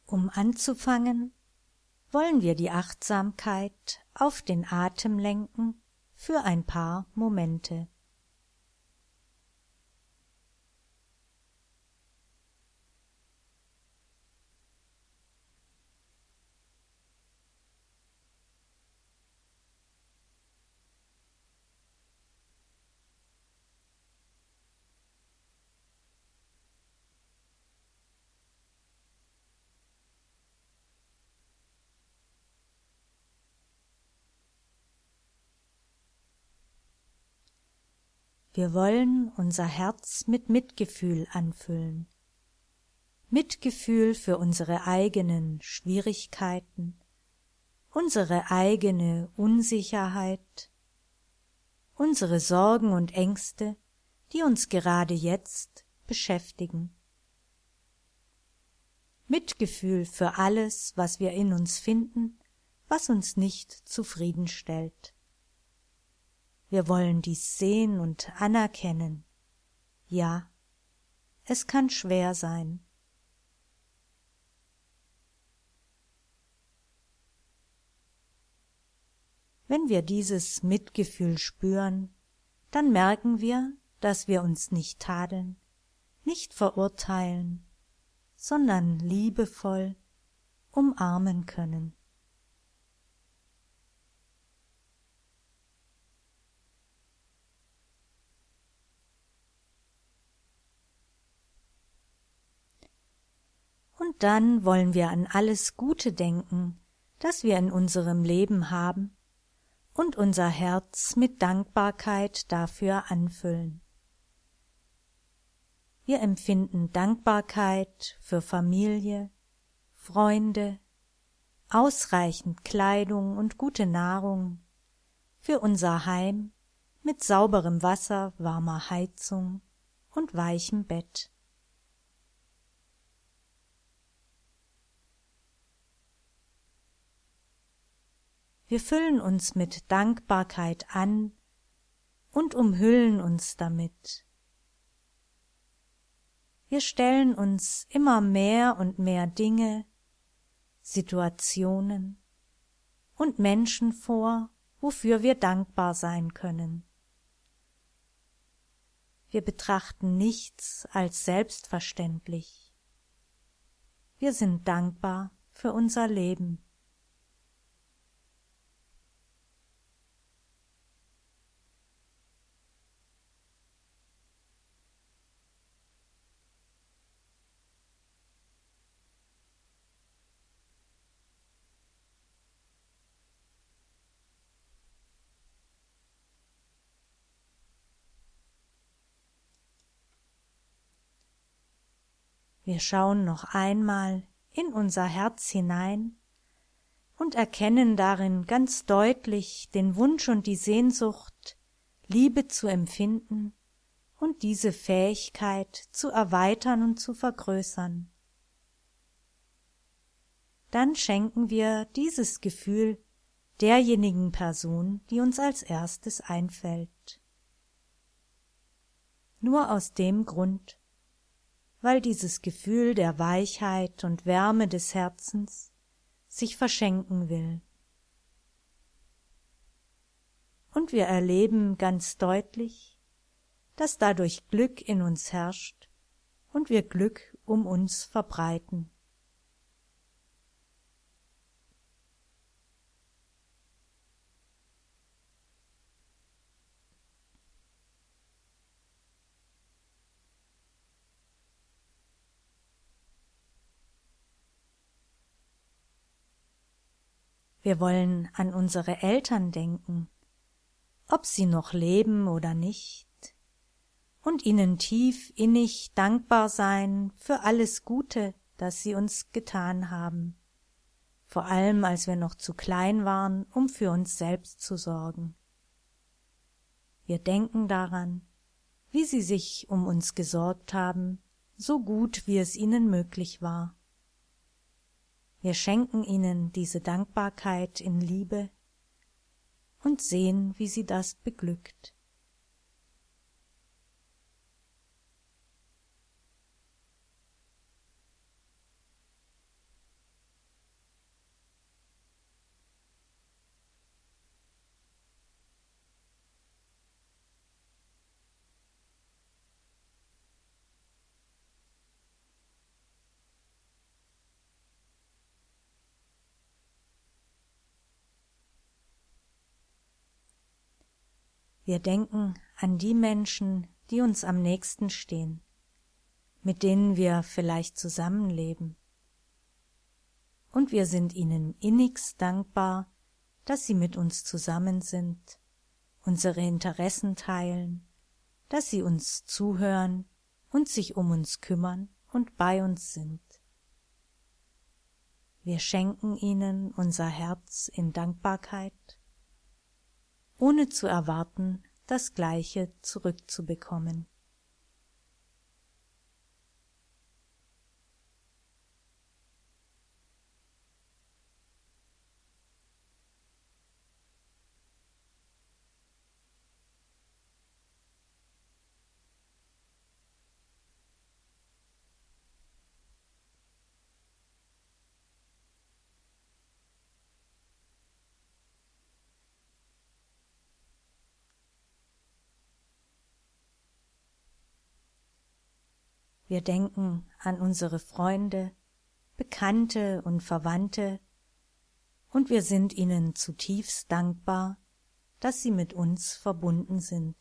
Um anzufangen, wollen wir die Achtsamkeit auf den Atem lenken für ein paar Momente. Wir wollen unser Herz mit Mitgefühl anfüllen. Mitgefühl für unsere eigenen Schwierigkeiten, unsere eigene Unsicherheit, unsere Sorgen und Ängste, die uns gerade jetzt beschäftigen. Mitgefühl für alles, was wir in uns finden, was uns nicht zufriedenstellt. Wir wollen dies sehen und anerkennen. Ja, es kann schwer sein. Wenn wir dieses Mitgefühl spüren, dann merken wir, dass wir uns nicht tadeln, nicht verurteilen, sondern liebevoll umarmen können. Und dann wollen wir an alles Gute denken, das wir in unserem Leben haben, und unser Herz mit Dankbarkeit dafür anfüllen. Wir empfinden Dankbarkeit für Familie, Freunde, ausreichend Kleidung und gute Nahrung, für unser Heim mit sauberem Wasser, warmer Heizung und weichem Bett. Wir füllen uns mit Dankbarkeit an und umhüllen uns damit. Wir stellen uns immer mehr und mehr Dinge, Situationen und Menschen vor, wofür wir dankbar sein können. Wir betrachten nichts als selbstverständlich. Wir sind dankbar für unser Leben. Wir schauen noch einmal in unser Herz hinein und erkennen darin ganz deutlich den Wunsch und die Sehnsucht, Liebe zu empfinden und diese Fähigkeit zu erweitern und zu vergrößern. Dann schenken wir dieses Gefühl derjenigen Person, die uns als erstes einfällt. Nur aus dem Grund, weil dieses Gefühl der Weichheit und Wärme des Herzens sich verschenken will. Und wir erleben ganz deutlich, dass dadurch Glück in uns herrscht und wir Glück um uns verbreiten. Wir wollen an unsere Eltern denken, ob sie noch leben oder nicht, und ihnen tief innig dankbar sein für alles Gute, das sie uns getan haben, vor allem als wir noch zu klein waren, um für uns selbst zu sorgen. Wir denken daran, wie sie sich um uns gesorgt haben, so gut wie es ihnen möglich war. Wir schenken ihnen diese Dankbarkeit in Liebe und sehen, wie sie das beglückt. Wir denken an die Menschen, die uns am nächsten stehen, mit denen wir vielleicht zusammenleben. Und wir sind ihnen innigst dankbar, dass sie mit uns zusammen sind, unsere Interessen teilen, dass sie uns zuhören und sich um uns kümmern und bei uns sind. Wir schenken ihnen unser Herz in Dankbarkeit, ohne zu erwarten, das Gleiche zurückzubekommen. Wir denken an unsere Freunde, Bekannte und Verwandte, und wir sind ihnen zutiefst dankbar, dass sie mit uns verbunden sind.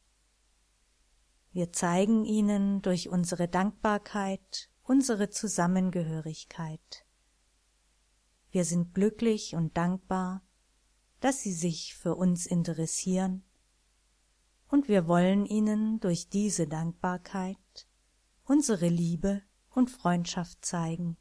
Wir zeigen ihnen durch unsere Dankbarkeit unsere Zusammengehörigkeit. Wir sind glücklich und dankbar, dass sie sich für uns interessieren, und wir wollen ihnen durch diese Dankbarkeit unsere Liebe und Freundschaft zeigen.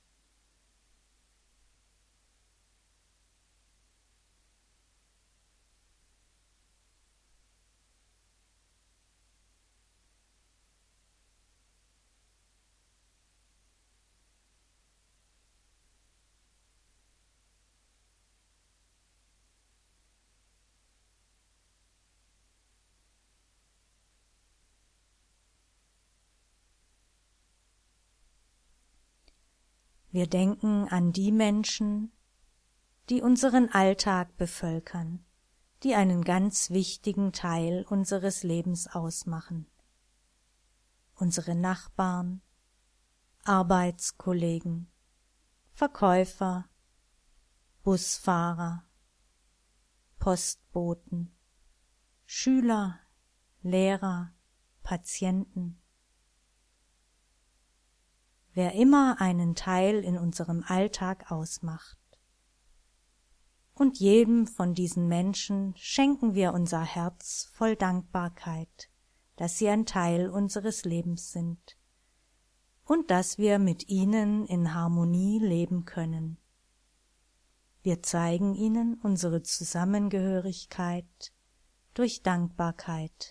Wir denken an die Menschen, die unseren Alltag bevölkern, die einen ganz wichtigen Teil unseres Lebens ausmachen. Unsere Nachbarn, Arbeitskollegen, Verkäufer, Busfahrer, Postboten, Schüler, Lehrer, Patienten. Wer immer einen Teil in unserem Alltag ausmacht. Und jedem von diesen Menschen schenken wir unser Herz voll Dankbarkeit, dass sie ein Teil unseres Lebens sind und dass wir mit ihnen in Harmonie leben können. Wir zeigen ihnen unsere Zusammengehörigkeit durch Dankbarkeit.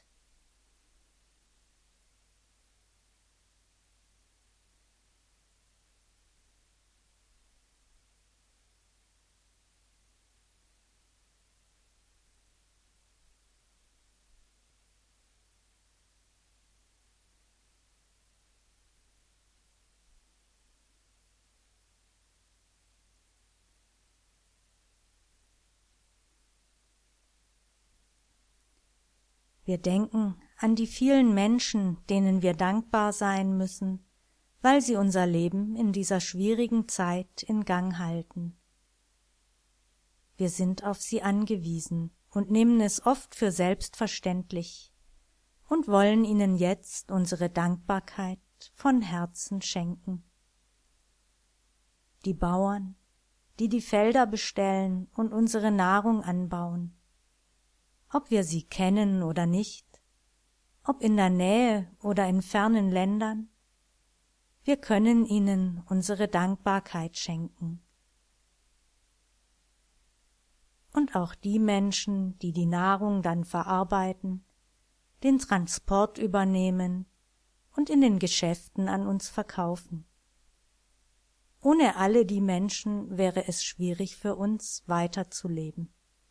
Wir denken an die vielen Menschen, denen wir dankbar sein müssen, weil sie unser Leben in dieser schwierigen Zeit in Gang halten. Wir sind auf sie angewiesen und nehmen es oft für selbstverständlich und wollen ihnen jetzt unsere Dankbarkeit von Herzen schenken. Die Bauern, die die Felder bestellen und unsere Nahrung anbauen, ob wir sie kennen oder nicht, ob in der Nähe oder in fernen Ländern, wir können ihnen unsere Dankbarkeit schenken. Und auch die Menschen, die die Nahrung dann verarbeiten, den Transport übernehmen und in den Geschäften an uns verkaufen. Ohne alle die Menschen wäre es schwierig für uns, weiterzuleben.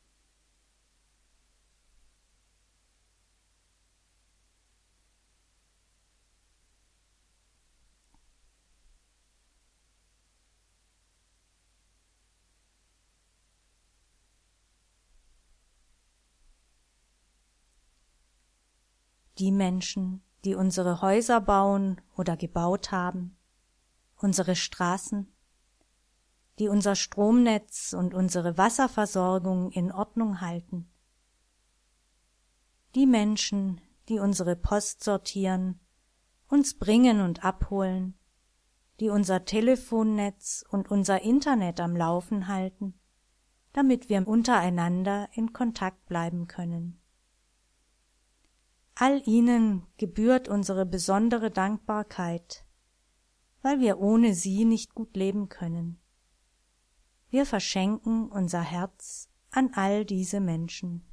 Die Menschen, die unsere Häuser bauen oder gebaut haben, unsere Straßen, die unser Stromnetz und unsere Wasserversorgung in Ordnung halten, die Menschen, die unsere Post sortieren, uns bringen und abholen, die unser Telefonnetz und unser Internet am Laufen halten, damit wir untereinander in Kontakt bleiben können. All ihnen gebührt unsere besondere Dankbarkeit, weil wir ohne sie nicht gut leben können. Wir verschenken unser Herz an all diese Menschen.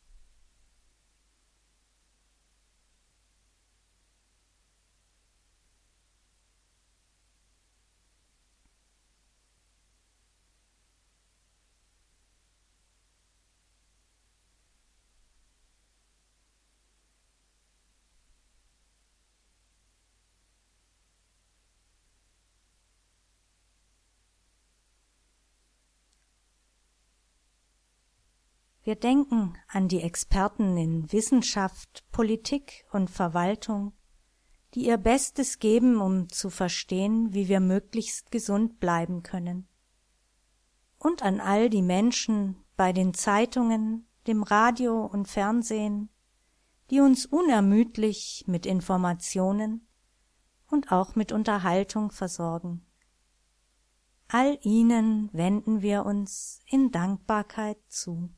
Wir denken an die Experten in Wissenschaft, Politik und Verwaltung, die ihr Bestes geben, um zu verstehen, wie wir möglichst gesund bleiben können. Und an all die Menschen bei den Zeitungen, dem Radio und Fernsehen, die uns unermüdlich mit Informationen und auch mit Unterhaltung versorgen. All ihnen wenden wir uns in Dankbarkeit zu.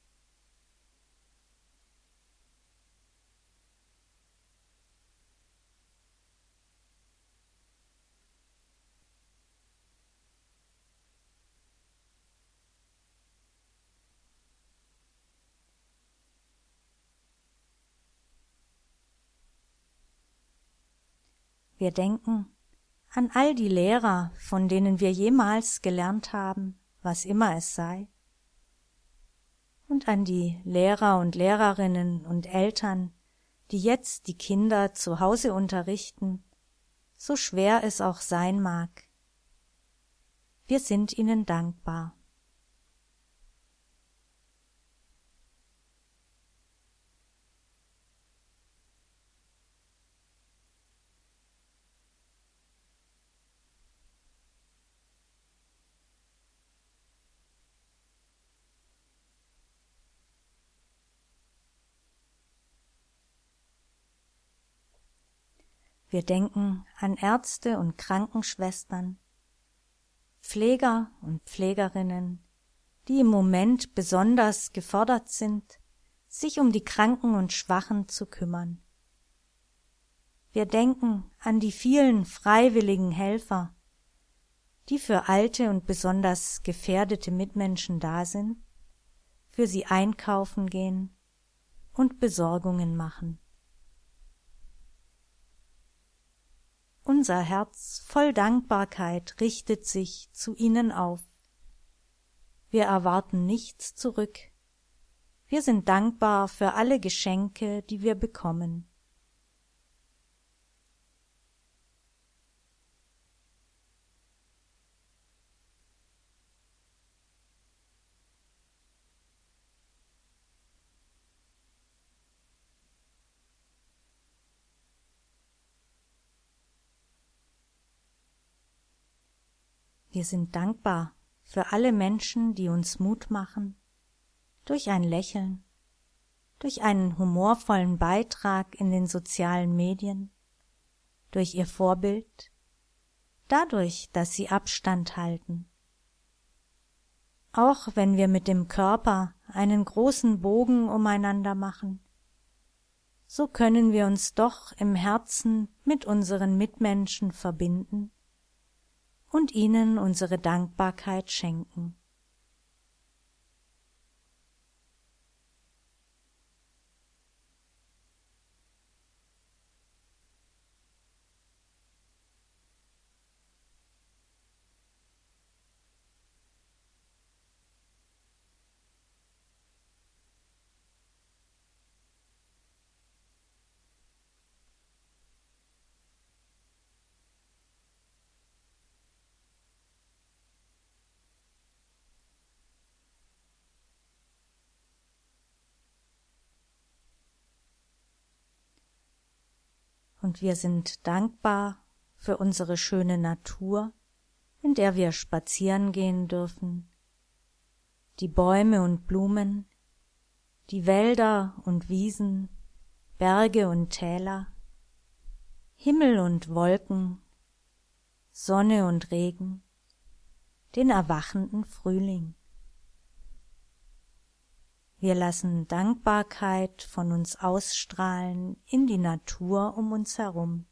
Wir denken an all die Lehrer, von denen wir jemals gelernt haben, was immer es sei, und an die Lehrer und Lehrerinnen und Eltern, die jetzt die Kinder zu Hause unterrichten, so schwer es auch sein mag. Wir sind ihnen dankbar. Wir denken an Ärzte und Krankenschwestern, Pfleger und Pflegerinnen, die im Moment besonders gefordert sind, sich um die Kranken und Schwachen zu kümmern. Wir denken an die vielen freiwilligen Helfer, die für alte und besonders gefährdete Mitmenschen da sind, für sie einkaufen gehen und Besorgungen machen. Unser Herz voll Dankbarkeit richtet sich zu ihnen auf. Wir erwarten nichts zurück. Wir sind dankbar für alle Geschenke, die wir bekommen. Wir sind dankbar für alle Menschen, die uns Mut machen, durch ein Lächeln, durch einen humorvollen Beitrag in den sozialen Medien, durch ihr Vorbild, dadurch, dass sie Abstand halten. Auch wenn wir mit dem Körper einen großen Bogen umeinander machen, so können wir uns doch im Herzen mit unseren Mitmenschen verbinden und ihnen unsere Dankbarkeit schenken. Und wir sind dankbar für unsere schöne Natur, in der wir spazieren gehen dürfen, die Bäume und Blumen, die Wälder und Wiesen, Berge und Täler, Himmel und Wolken, Sonne und Regen, den erwachenden Frühling. Wir lassen Dankbarkeit von uns ausstrahlen in die Natur um uns herum.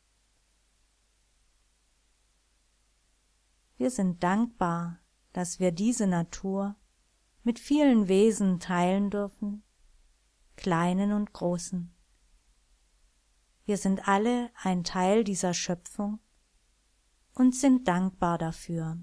Wir sind dankbar, dass wir diese Natur mit vielen Wesen teilen dürfen, kleinen und großen. Wir sind alle ein Teil dieser Schöpfung und sind dankbar dafür.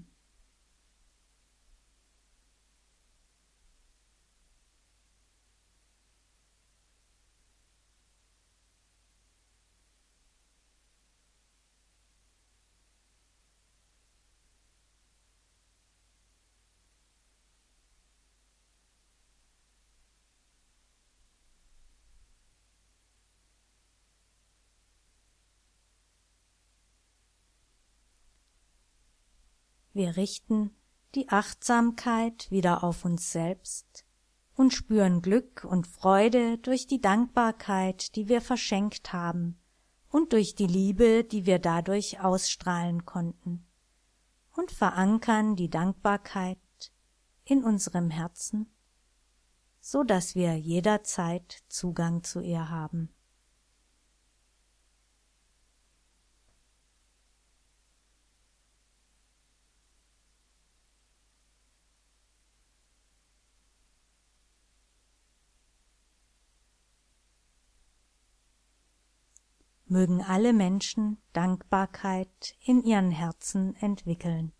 Wir richten die Achtsamkeit wieder auf uns selbst und spüren Glück und Freude durch die Dankbarkeit, die wir verschenkt haben, und durch die Liebe, die wir dadurch ausstrahlen konnten, und verankern die Dankbarkeit in unserem Herzen, so dass wir jederzeit Zugang zu ihr haben. Mögen alle Menschen Dankbarkeit in ihren Herzen entwickeln.